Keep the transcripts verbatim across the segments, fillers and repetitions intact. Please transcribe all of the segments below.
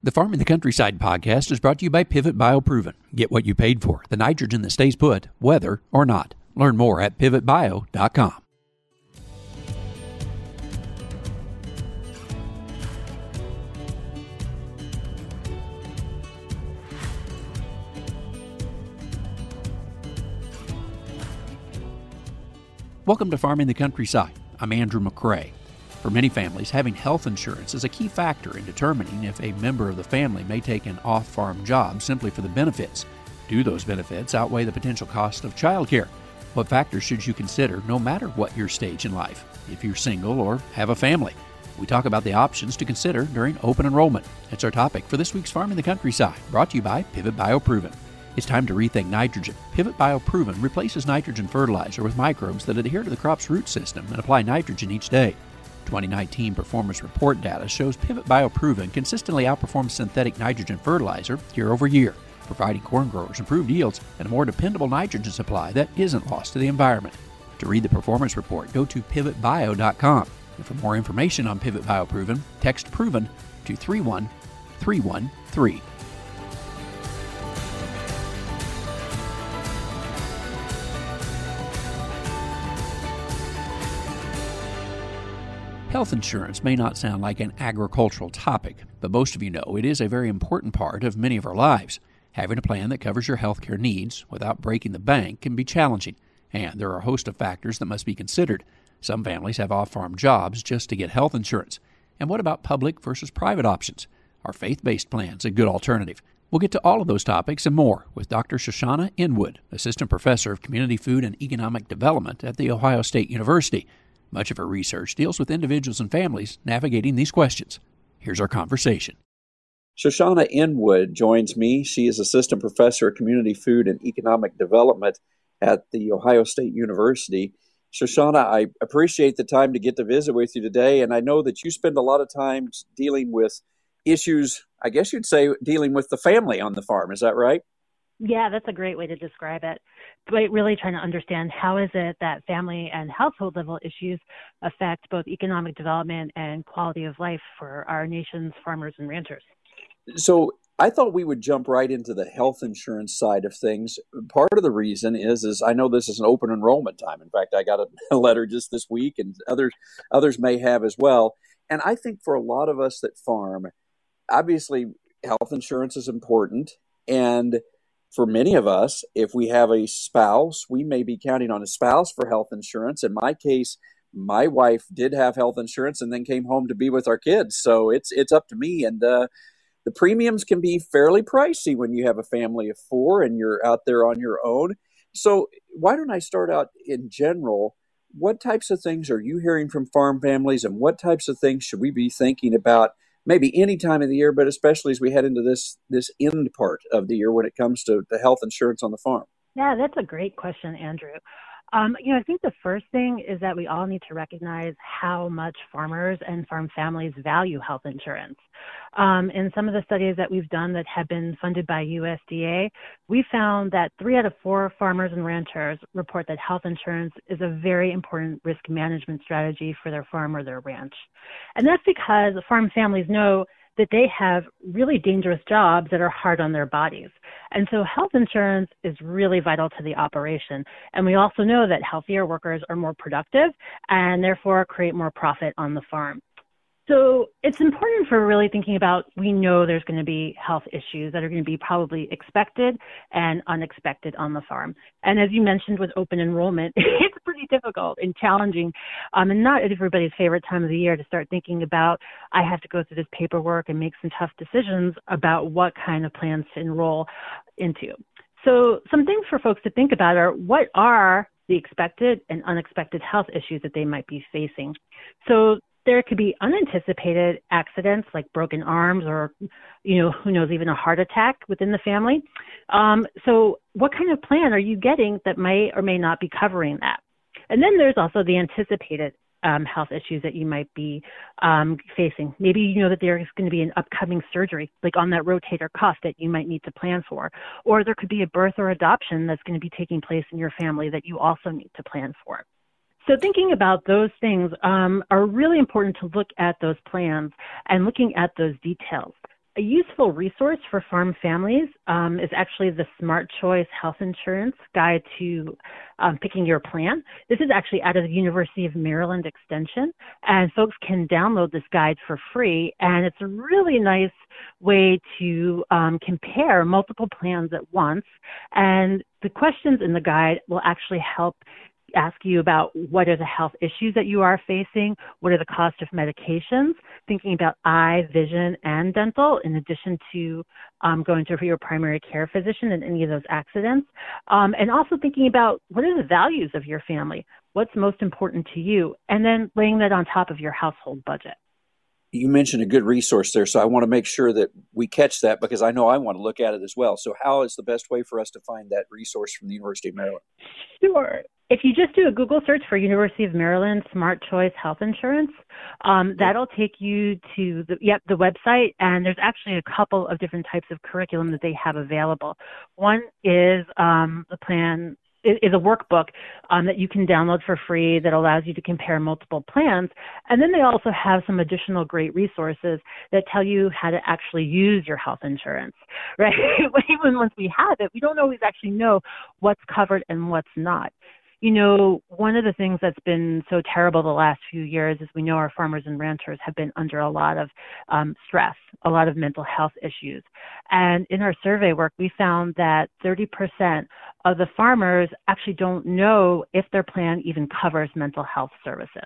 The Farm in the Countryside podcast is brought to you by Pivot BioProven. Get what you paid for, the nitrogen that stays put, whether or not. Learn more at pivot bio dot com. Welcome to Farm in the Countryside. I'm Andrew McCrae. For many families, having health insurance is a key factor in determining if a member of the family may take an off-farm job simply for the benefits. Do those benefits outweigh the potential cost of childcare? What factors should you consider no matter what your stage in life, if you're single or have a family? We talk about the options to consider during open enrollment. It's our topic for this week's Farm in the Countryside, brought to you by Pivot BioProven. It's time to rethink nitrogen. Pivot BioProven replaces nitrogen fertilizer with microbes that adhere to the crop's root system and apply nitrogen each day. twenty nineteen performance report data shows Pivot BioProven consistently outperforms synthetic nitrogen fertilizer year over year, providing corn growers improved yields and a more dependable nitrogen supply that isn't lost to the environment. To read the performance report, go to pivot bio dot com. And for more information on Pivot BioProven, text PROVEN to three one three one three. Health insurance may not sound like an agricultural topic, but most of you know it is a very important part of many of our lives. Having a plan that covers your healthcare needs without breaking the bank can be challenging, and there are a host of factors that must be considered. Some families have off-farm jobs just to get health insurance. And what about public versus private options? Are faith-based plans a good alternative? We'll get to all of those topics and more with Doctor Shoshana Inwood, Assistant Professor of Community Food and Economic Development at The Ohio State University. Much of her research deals with individuals and families navigating these questions. Here's our conversation. Shoshana Inwood joins me. She is Assistant Professor of Community Food and Economic Development at The Ohio State University. Shoshana, I appreciate the time to get to visit with you today, and I know that you spend a lot of time dealing with issues, I guess you'd say, dealing with the family on the farm. Is that right? Yeah, that's a great way to describe it. But really trying to understand how is it that family and household level issues affect both economic development and quality of life for our nation's farmers and ranchers. So I thought we would jump right into the health insurance side of things. Part of the reason is, is I know this is an open enrollment time. In fact, I got a letter just this week, and others others may have as well. And I think for a lot of us that farm, obviously health insurance is important. And for many of us, if we have a spouse, we may be counting on a spouse for health insurance. In my case, my wife did have health insurance and then came home to be with our kids. So it's it's up to me. And uh, the premiums can be fairly pricey when you have a family of four and you're out there on your own. So why don't I start out in general? What types of things are you hearing from farm families, and what types of things should we be thinking about maybe any time of the year, but especially as we head into this this end part of the year when it comes to the health insurance on the farm? Yeah, that's a great question, Andrew. Um, you know, I think the first thing is that we all need to recognize how much farmers and farm families value health insurance. Um, in some of the studies that we've done that have been funded by U S D A, we found that three out of four farmers and ranchers report that health insurance is a very important risk management strategy for their farm or their ranch. And that's because farm families know that they have really dangerous jobs that are hard on their bodies. And so health insurance is really vital to the operation. And we also know that healthier workers are more productive and therefore create more profit on the farm. So it's important for really thinking about, we know there's going to be health issues that are going to be probably expected and unexpected on the farm. And as you mentioned with open enrollment, it's pretty difficult and challenging, um, and not everybody's favorite time of the year to start thinking about, I have to go through this paperwork and make some tough decisions about what kind of plans to enroll into. So some things for folks to think about are, what are the expected and unexpected health issues that they might be facing? So there could be unanticipated accidents like broken arms or, you know, who knows, even a heart attack within the family. Um, so what kind of plan are you getting that may or may not be covering that? And then there's also the anticipated um, health issues that you might be um, facing. Maybe you know that there's going to be an upcoming surgery, like on that rotator cuff, that you might need to plan for. Or there could be a birth or adoption that's going to be taking place in your family that you also need to plan for. So thinking about those things um, are really important to look at those plans and looking at those details. A useful resource for farm families um, is actually the Smart Choice Health Insurance Guide to um, Picking Your Plan. This is actually out of the University of Maryland Extension, and folks can download this guide for free, and it's a really nice way to um, compare multiple plans at once, and the questions in the guide will actually help ask you about what are the health issues that you are facing, what are the cost of medications, thinking about eye, vision, and dental, in addition to um, going to your primary care physician in any of those accidents, um, and also thinking about what are the values of your family, what's most important to you, and then laying that on top of your household budget. You mentioned a good resource there, so I want to make sure that we catch that because I know I want to look at it as well. So how is the best way for us to find that resource from the University of Maryland? Sure. If you just do a Google search for University of Maryland Smart Choice Health Insurance, um, that'll take you to the, yep, the website, and there's actually a couple of different types of curriculum that they have available. One is um, the plan is a workbook um, that you can download for free that allows you to compare multiple plans. And then they also have some additional great resources that tell you how to actually use your health insurance, right? Even once we have it, we don't always actually know what's covered and what's not. You know, one of the things that's been so terrible the last few years is we know our farmers and ranchers have been under a lot of um, stress, a lot of mental health issues. And in our survey work, we found that thirty percent of the farmers actually don't know if their plan even covers mental health services.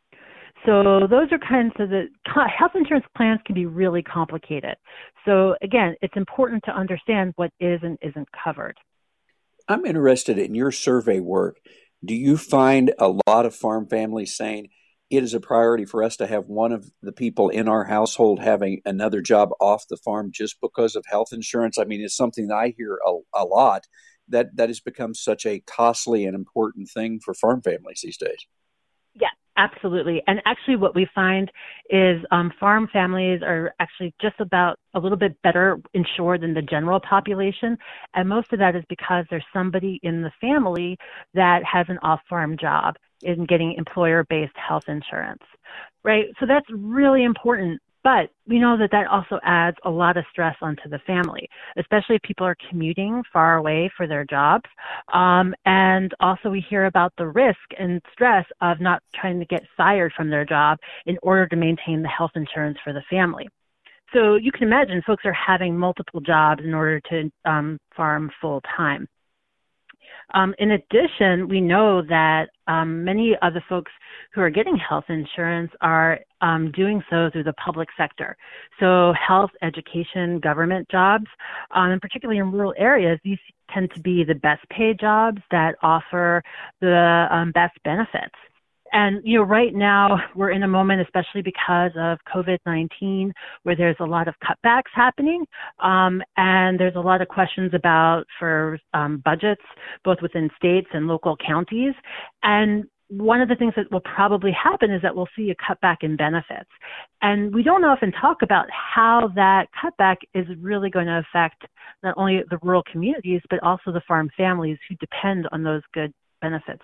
So those are kinds of the health insurance plans can be really complicated. So again, it's important to understand what is and isn't covered. I'm interested in your survey work. Do you find a lot of farm families saying it is a priority for us to have one of the people in our household having another job off the farm just because of health insurance? I mean, it's something that I hear a, a lot, that that has become such a costly and important thing for farm families these days. Yeah, absolutely. And actually what we find is um, farm families are actually just about a little bit better insured than the general population. And most of that is because there's somebody in the family that has an off-farm job in getting employer-based health insurance, right? So that's really important. But we know that that also adds a lot of stress onto the family, especially if people are commuting far away for their jobs. Um, and also we hear about the risk and stress of not trying to get fired from their job in order to maintain the health insurance for the family. So you can imagine folks are having multiple jobs in order to um, farm full time. Um, in addition, we know that um, many of the folks who are getting health insurance are um, doing so through the public sector. So health, education, government jobs, um, and particularly in rural areas, these tend to be the best paid jobs that offer the um, best benefits. And, you know, right now we're in a moment, especially because of COVID nineteen, where there's a lot of cutbacks happening. Um, and there's a lot of questions about for um, budgets, both within states and local counties. And one of the things that will probably happen is that we'll see a cutback in benefits. And we don't often talk about how that cutback is really going to affect not only the rural communities, but also the farm families who depend on those good benefits.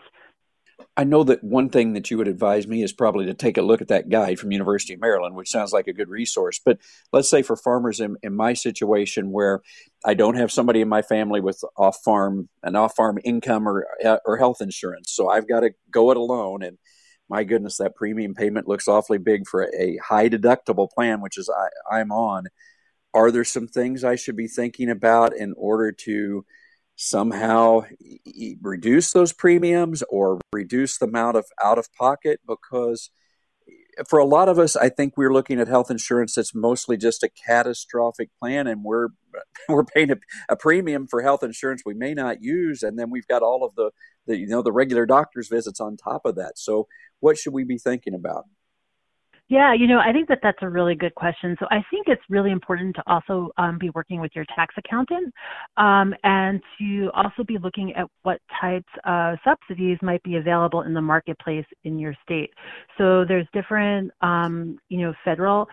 I know that one thing that you would advise me is probably to take a look at that guide from University of Maryland, which sounds like a good resource. But let's say for farmers in, in my situation where I don't have somebody in my family with off-farm, an off-farm income or or health insurance, so I've got to go it alone. And my goodness, that premium payment looks awfully big for a high deductible plan, which is I, I'm on. Are there some things I should be thinking about in order to somehow reduce those premiums or reduce the amount of out of pocket? Because for a lot of us, I think we're looking at health insurance that's mostly just a catastrophic plan, and we're we're paying a, a premium for health insurance we may not use, and then we've got all of the, the you know the regular doctor's visits on top of that. So what should we be thinking about? Yeah, you know, I think that that's a really good question. So I think it's really important to also um, be working with your tax accountant um, and to also be looking at what types of subsidies might be available in the marketplace in your state. So there's different, um, you know, federal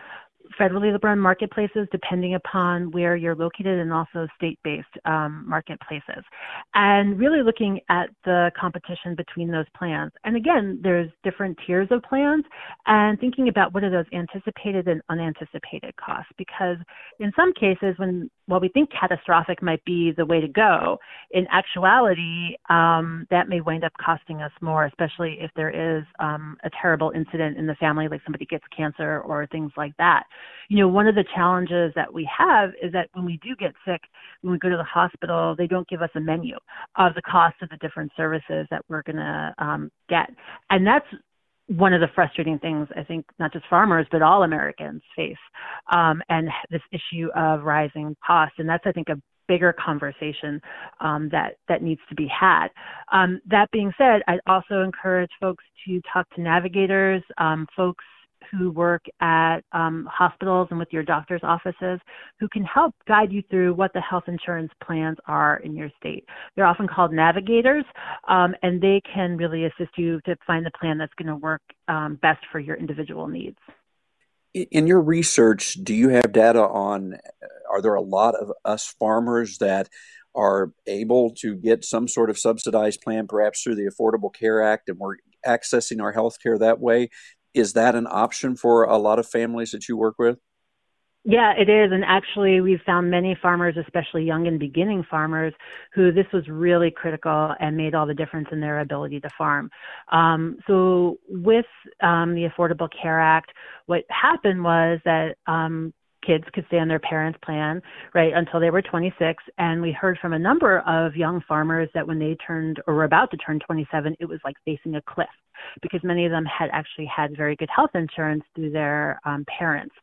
federally run marketplaces depending upon where you're located, and also state-based um, marketplaces. And really looking at the competition between those plans. And again, there's different tiers of plans, and thinking about what are those anticipated and unanticipated costs. Because in some cases, when while we think catastrophic might be the way to go, in actuality, um, that may wind up costing us more, especially if there is um, a terrible incident in the family, like somebody gets cancer or things like that. You know, one of the challenges that we have is that when we do get sick, when we go to the hospital, they don't give us a menu of the cost of the different services that we're going to um, get. And that's one of the frustrating things, I think, not just farmers, but all Americans face, um, and this issue of rising costs. And that's, I think, a bigger conversation um, that, that needs to be had. Um, that being said, I'd also encourage folks to talk to navigators, um, folks who work at um, hospitals and with your doctor's offices, who can help guide you through what the health insurance plans are in your state. They're often called navigators, um, and they can really assist you to find the plan that's going to work um, best for your individual needs. In your research, do you have data on, are there a lot of us farmers that are able to get some sort of subsidized plan, perhaps through the Affordable Care Act, and we're accessing our health care that way? Is that an option for a lot of families that you work with? Yeah, it is. And actually, we've found many farmers, especially young and beginning farmers, who this was really critical and made all the difference in their ability to farm. Um, so with um, the Affordable Care Act, what happened was that um, kids could stay on their parents' plan, right, until they were twenty-six. And we heard from a number of young farmers that when they turned or were about to turn twenty-seven, it was like facing a cliff, because many of them had actually had very good health insurance through their um, parents.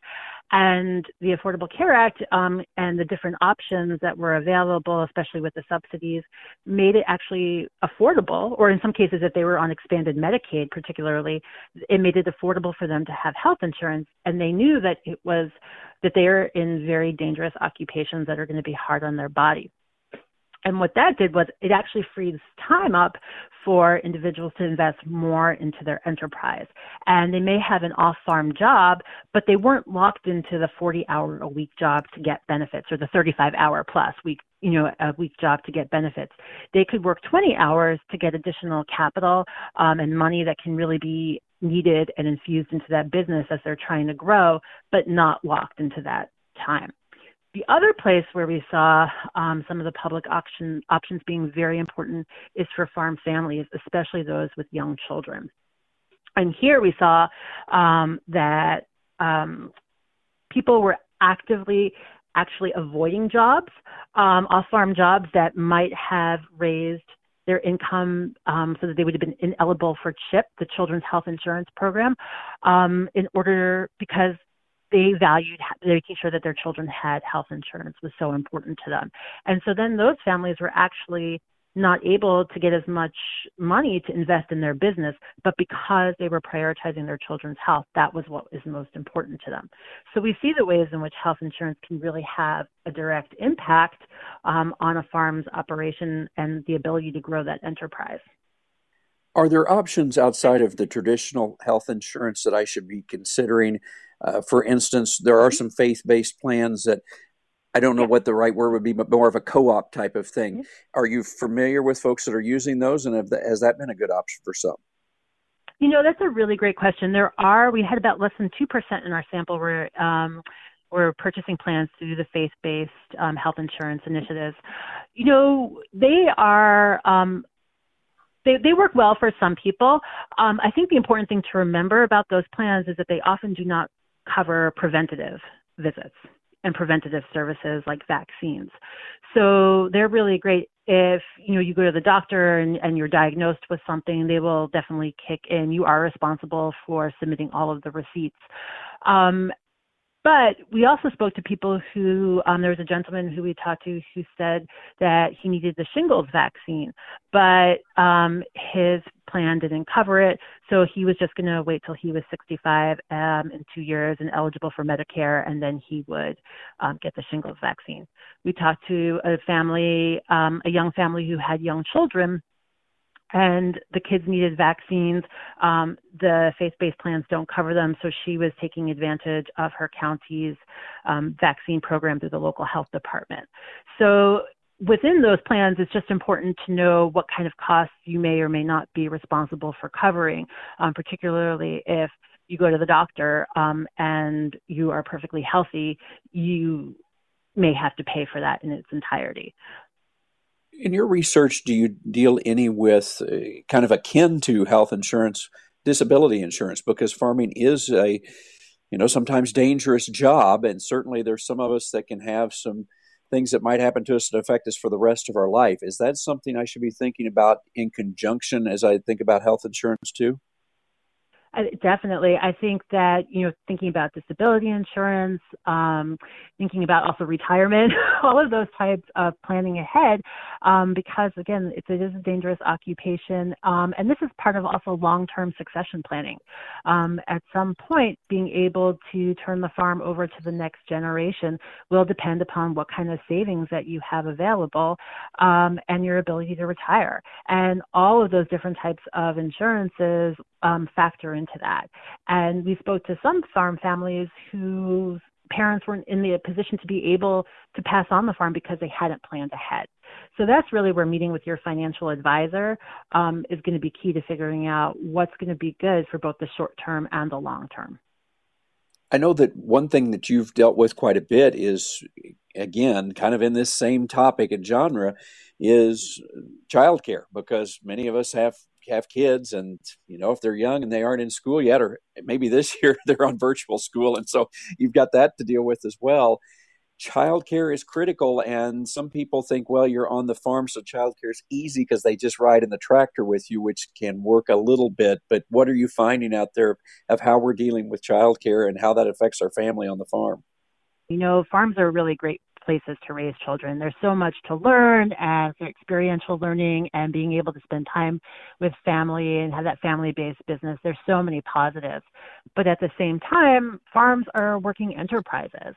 And the Affordable Care Act um, and the different options that were available, especially with the subsidies, made it actually affordable, or in some cases, if they were on expanded Medicaid particularly, it made it affordable for them to have health insurance. And they knew that it was that they are in very dangerous occupations that are going to be hard on their body. And what that did was it actually frees time up for individuals to invest more into their enterprise. And they may have an off-farm job, but they weren't locked into the forty-hour a week job to get benefits, or the thirty-five hour plus week, you know, a week job to get benefits. They could work twenty hours to get additional capital um, and money that can really be needed and infused into that business as they're trying to grow, but not locked into that time. The other place where we saw um, some of the public auction options being very important is for farm families, especially those with young children. And here we saw um, that um, people were actively actually avoiding jobs, um, off-farm jobs that might have raised their income um, so that they would have been ineligible for CHIP, the Children's Health Insurance Program, um, in order because they valued making sure that their children had health insurance was so important to them. And so then those families were actually not able to get as much money to invest in their business, but because they were prioritizing their children's health, that was what is most important to them. So we see the ways in which health insurance can really have a direct impact um, on a farm's operation and the ability to grow that enterprise. Are there options outside of the traditional health insurance that I should be considering? Uh, for instance, there are some faith-based plans that I don't know what the right word would be, but more of a co-op type of thing. Mm-hmm. Are you familiar with folks that are using those, and have the, has that been a good option for some? You know, that's a really great question. There are, we had about less than two percent in our sample where um, we're purchasing plans through the faith-based um, health insurance initiatives. You know, they are, um, they, they work well for some people. Um, I think the important thing to remember about those plans is that they often do not cover preventative visits and preventative services like vaccines. So they're really great if, you know, you go to the doctor and, and you're diagnosed with something, they will definitely kick in. You are responsible for submitting all of the receipts. Um, But we also spoke to people who, um, there was a gentleman who we talked to who said that he needed the shingles vaccine, but um, his plan didn't cover it. So he was just going to wait till he was sixty-five um, in two years and eligible for Medicare, and then he would um, get the shingles vaccine. We talked to a family, um, a young family who had young children, and the kids needed vaccines. Um, the faith-based plans don't cover them, so she was taking advantage of her county's um, vaccine program through the local health department. So within those plans, it's just important to know what kind of costs you may or may not be responsible for covering, um, particularly if you go to the doctor um, and you are perfectly healthy, you may have to pay for that in its entirety. In your research, do you deal any with uh, kind of akin to health insurance, disability insurance? Because farming is a, you know, sometimes dangerous job, and certainly there's some of us that can have some things that might happen to us that affect us for the rest of our life. Is that something I should be thinking about in conjunction as I think about health insurance too? I, definitely. I think that, you know, thinking about disability insurance, um, thinking about also retirement, all of those types of planning ahead, um, because again, it's, it is a dangerous occupation. Um, and this is part of also long-term succession planning. Um, at some point, being able to turn the farm over to the next generation will depend upon what kind of savings that you have available, um, and your ability to retire. And all of those different types of insurances um, factor into that. And we spoke to some farm families whose parents weren't in the position to be able to pass on the farm because they hadn't planned ahead. So that's really where meeting with your financial advisor um, is going to be key to figuring out what's going to be good for both the short term and the long term. I know that one thing that you've dealt with quite a bit is, again, kind of in this same topic and genre, is childcare, because many of us have have kids, and you know, if they're young and they aren't in school yet, or maybe this year they're on virtual school, and so you've got that to deal with as well. Childcare is critical, and some people think, well, you're on the farm, so childcare is easy because they just ride in the tractor with you, which can work a little bit. But what are you finding out there of how we're dealing with childcare and how that affects our family on the farm? You know, farms are really great places to raise children. There's so much to learn, and for experiential learning and being able to spend time with family and have that family-based business. There's so many positives. But at the same time, farms are working enterprises.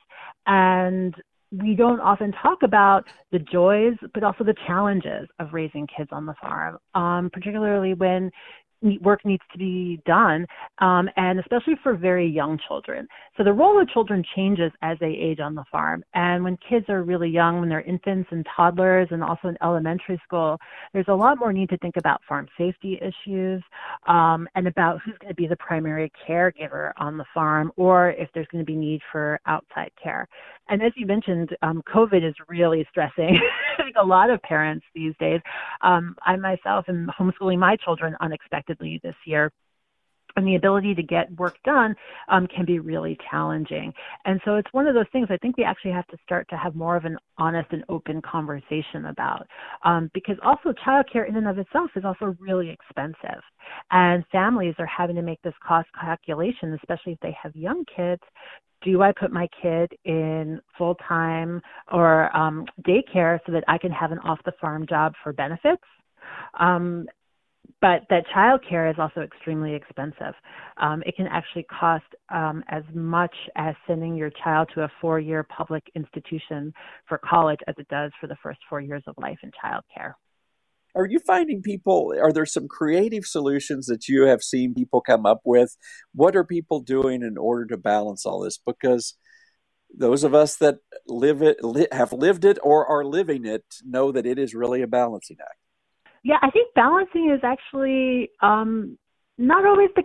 And we don't often talk about the joys, but also the challenges of raising kids on the farm, um, particularly when work needs to be done, um, and especially for very young children. So the role of children changes as they age on the farm. And when kids are really young, when they're infants and toddlers and also in elementary school, there's a lot more need to think about farm safety issues um, and about who's going to be the primary caregiver on the farm, or if there's going to be need for outside care. And as you mentioned, um, COVID is really stressing I think a lot of parents these days. Um, I myself am homeschooling my children unexpectedly this year. And the ability to get work done um, can be really challenging. And so it's one of those things I think we actually have to start to have more of an honest and open conversation about. Um, because also childcare in and of itself is also really expensive. And families are having to make this cost calculation, especially if they have young kids. Do I put my kid in full-time or um, daycare so that I can have an off-the-farm job for benefits? Um, But that childcare is also extremely expensive. Um, it can actually cost um, as much as sending your child to a four-year public institution for college as it does for the first four years of life in childcare. Are you finding people, are there some creative solutions that you have seen people come up with? What are people doing in order to balance all this? Because those of us that live it, li- have lived it or are living it know that it is really a balancing act. Yeah, I think balancing is actually um, not always the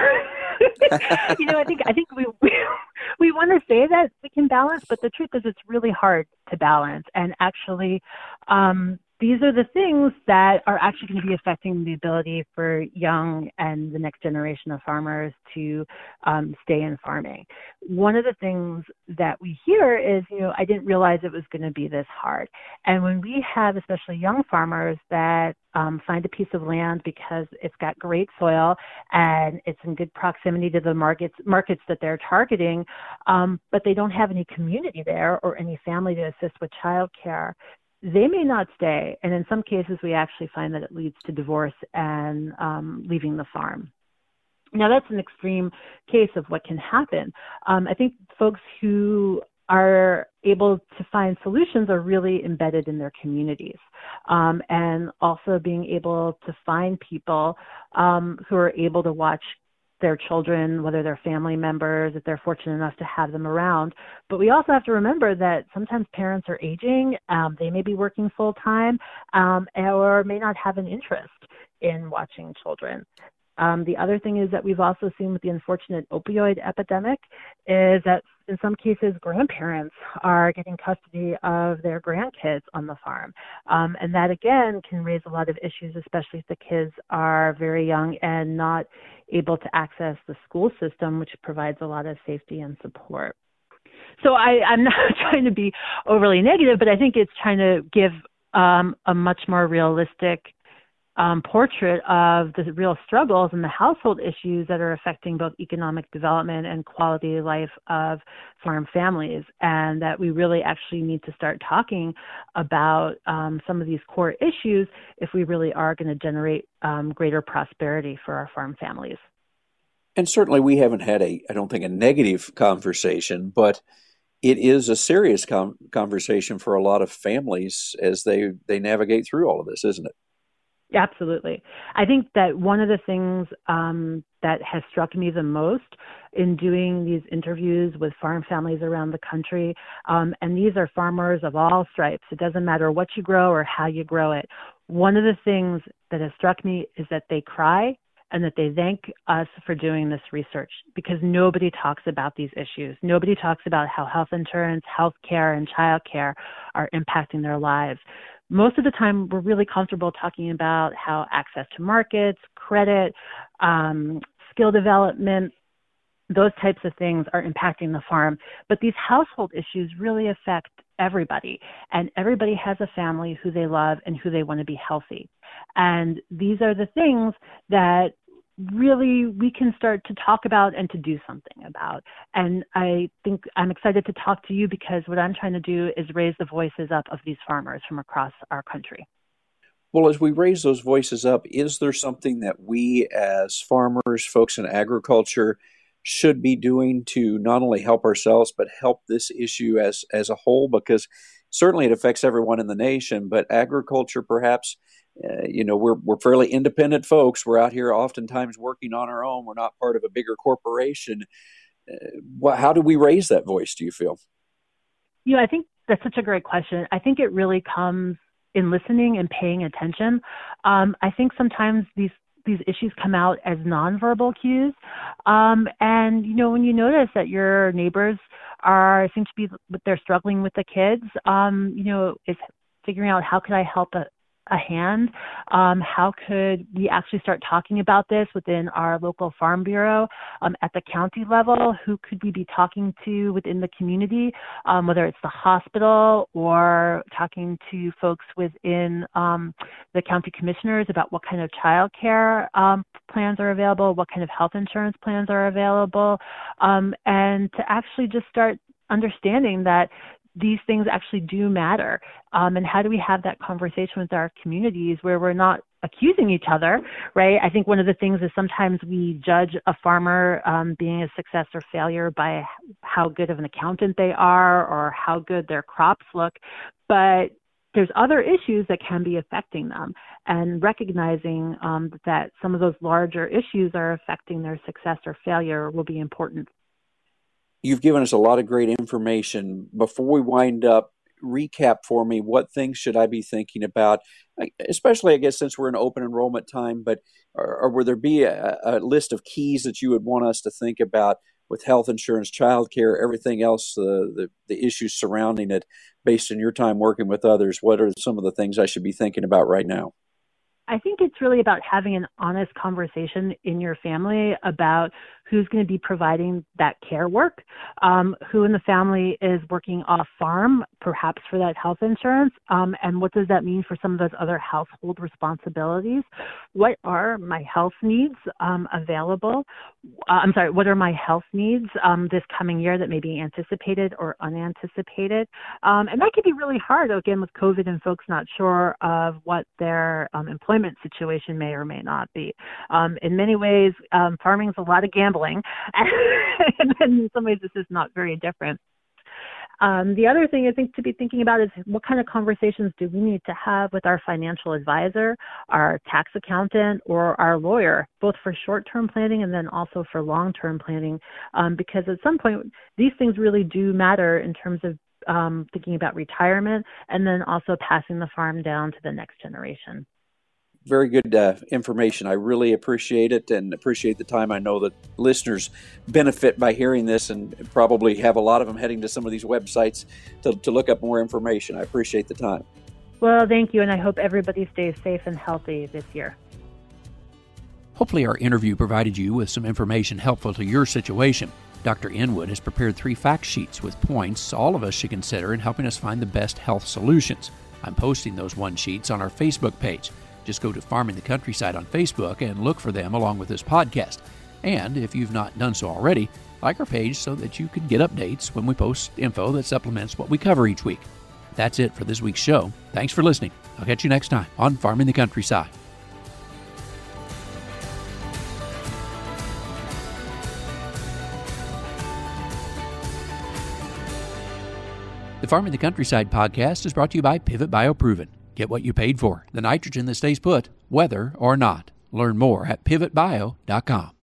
case. you know, I think I think we we, we want to say that we can balance, but the truth is it's really hard to balance. And actually, um, these are the things that are actually going to be affecting the ability for young and the next generation of farmers to um, stay in farming. One of the things that we hear is, you know, I didn't realize it was going to be this hard. And when we have especially young farmers that um, find a piece of land because it's got great soil and it's in good proximity to the markets markets that they're targeting, um, but they don't have any community there or any family to assist with childcare, they may not stay. And in some cases, we actually find that it leads to divorce and um, leaving the farm. Now, that's an extreme case of what can happen. Um, I think folks who are able to find solutions are really embedded in their communities. Um, and also being able to find people um, who are able to watch their children, whether they're family members, if they're fortunate enough to have them around. But we also have to remember that sometimes parents are aging, um, they may be working full time, um, or may not have an interest in watching children. Um, the other thing is that we've also seen with the unfortunate opioid epidemic is that in some cases grandparents are getting custody of their grandkids on the farm. Um, and that again can raise a lot of issues, especially if the kids are very young and not able to access the school system, which provides a lot of safety and support. So I, I'm not trying to be overly negative, but I think it's trying to give um, a much more realistic Um, portrait of the real struggles and the household issues that are affecting both economic development and quality of life of farm families, and that we really actually need to start talking about um, some of these core issues if we really are going to generate um, greater prosperity for our farm families. And certainly we haven't had a, I don't think, a negative conversation, but it is a serious com- conversation for a lot of families as they, they navigate through all of this, isn't it? Absolutely. I think that one of the things um, that has struck me the most in doing these interviews with farm families around the country, um, and these are farmers of all stripes. It doesn't matter what you grow or how you grow it. One of the things that has struck me is that they cry and that they thank us for doing this research, because nobody talks about these issues. Nobody talks about how health insurance, health care, and child care are impacting their lives. Most of the time, we're really comfortable talking about how access to markets, credit, um, skill development, those types of things are impacting the farm. But these household issues really affect everybody. And everybody has a family who they love and who they want to be healthy. And these are the things that really we can start to talk about and to do something about. And I think I'm excited to talk to you because what I'm trying to do is raise the voices up of these farmers from across our country. Well, as we raise those voices up, is there something that we as farmers, folks in agriculture, should be doing to not only help ourselves, but help this issue as, as a whole? Because certainly it affects everyone in the nation, but agriculture perhaps, uh, you know, we're we're fairly independent folks. We're out here oftentimes working on our own. We're not part of a bigger corporation. Uh, what, how do we raise that voice, do you feel? You know, I think that's such a great question. I think it really comes in listening and paying attention. Um, I think sometimes these these issues come out as nonverbal cues. Um, and, you know, when you notice that your neighbors are, seem to be, they're struggling with the kids, um, you know, it's figuring out how could I help a, a hand? Um, how could we actually start talking about this within our local farm bureau um, at the county level? Who could we be talking to within the community, um, whether it's the hospital or talking to folks within um, the county commissioners about what kind of child care um, plans are available, what kind of health insurance plans are available, um, and to actually just start understanding that these things actually do matter. Um, and how do we have that conversation with our communities where we're not accusing each other, right? I think one of the things is sometimes we judge a farmer um, being a success or failure by how good of an accountant they are or how good their crops look. But there's other issues that can be affecting them, and recognizing um, that some of those larger issues are affecting their success or failure will be important. You've given us a lot of great information. Before we wind up, recap for me, what things should I be thinking about, especially, I guess, since we're in open enrollment time, but or, or would there be a, a list of keys that you would want us to think about with health insurance, childcare, everything else, uh, the, the issues surrounding it, based on your time working with others? What are some of the things I should be thinking about right now? I think it's really about having an honest conversation in your family about who's going to be providing that care work, um, who in the family is working off farm, perhaps for that health insurance, um, and what does that mean for some of those other household responsibilities? What are my health needs um, available? Uh, I'm sorry, what are my health needs um, this coming year that may be anticipated or unanticipated? Um, and that can be really hard, again, with COVID and folks not sure of what their um, employment situation may or may not be. Um, in many ways, um, farming is a lot of gambling, and in some ways this is not very different. Um, the other thing I think to be thinking about is what kind of conversations do we need to have with our financial advisor, our tax accountant, or our lawyer, both for short-term planning and then also for long-term planning, um, because at some point these things really do matter in terms of um, thinking about retirement and then also passing the farm down to the next generation. Very good uh, information. I really appreciate it and appreciate the time. I know that listeners benefit by hearing this and probably have a lot of them heading to some of these websites to, to look up more information. I appreciate the time. Well, thank you, and I hope everybody stays safe and healthy this year. Hopefully our interview provided you with some information helpful to your situation. Doctor Inwood has prepared three fact sheets with points all of us should consider in helping us find the best health solutions. I'm posting those one sheets on our Facebook page. Just go to Farming the Countryside on Facebook and look for them along with this podcast. And if you've not done so already, like our page so that you can get updates when we post info that supplements what we cover each week. That's it for this week's show. Thanks for listening. I'll catch you next time on Farming the Countryside. The Farming the Countryside podcast is brought to you by Pivot BioProven. Get what you paid for, the nitrogen that stays put, whether or not. Learn more at pivot bio dot com.